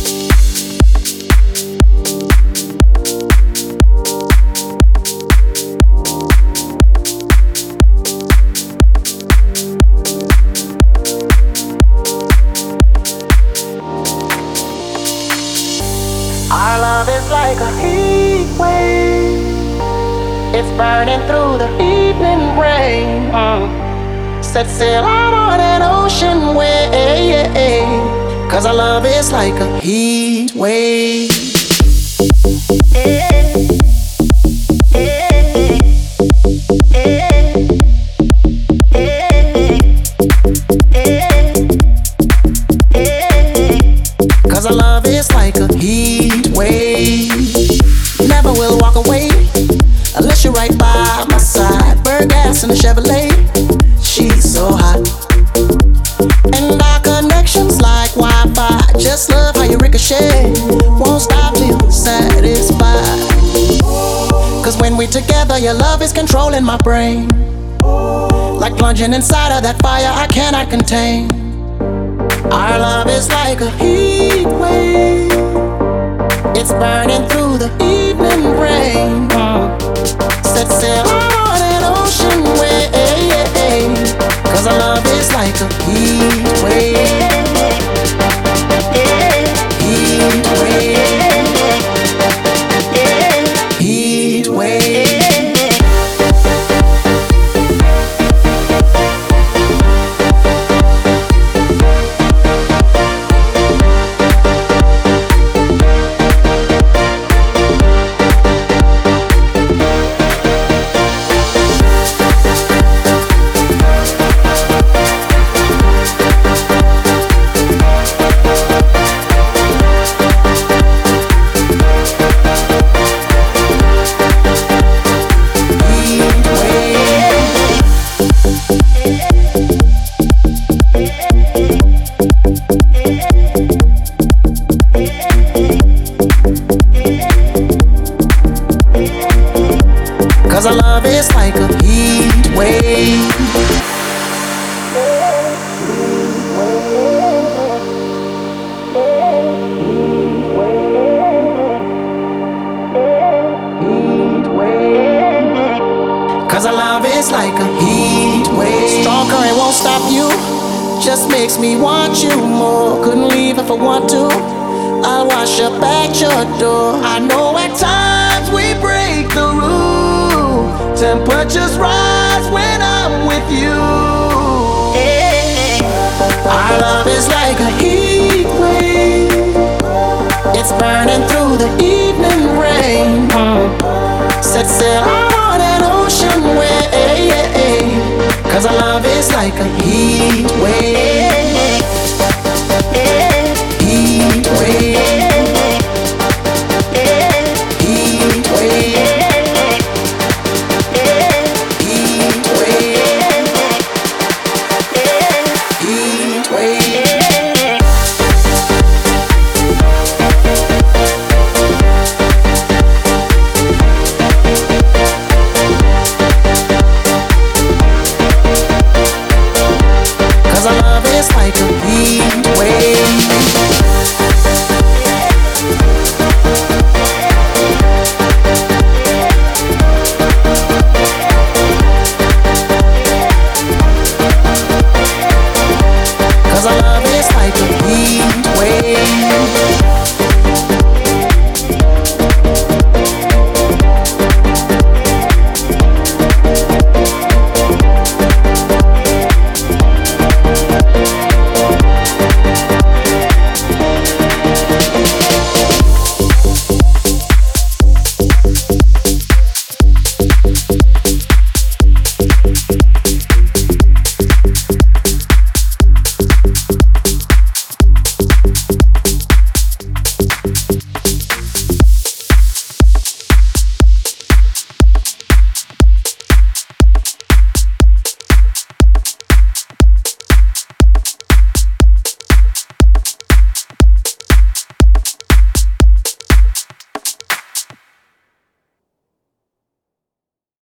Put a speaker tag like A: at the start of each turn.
A: Our love is like a heat wave. It's burning through the evening rain. Set sail out on an ocean wave. 'Cause our love is like a heat wave. Cause our love is like a heat wave. Never will walk away unless you're right by my side. Burn gas in a Chevrolet. She's so hot. And our connection's like Wi-Fi. Just love how you ricochet. Won't stop till you're satisfied. Cause when we're together, your love is controlling my brain. Like plunging inside of that fire I cannot contain. Our love is like a heat wave. It's burning through the evening rain. Set sail on an ocean wave. Cause our love is like a heat wave. Heat wave. Heat wave. Cause our love is like a heat wave. Cause our love is like a heat wave. Strong current won't stop you, just makes me want you more. Couldn't leave if I want to. I'll wash up at your door. I know at times we break the rules. Temperatures rise when I'm with you. Our love is like a heat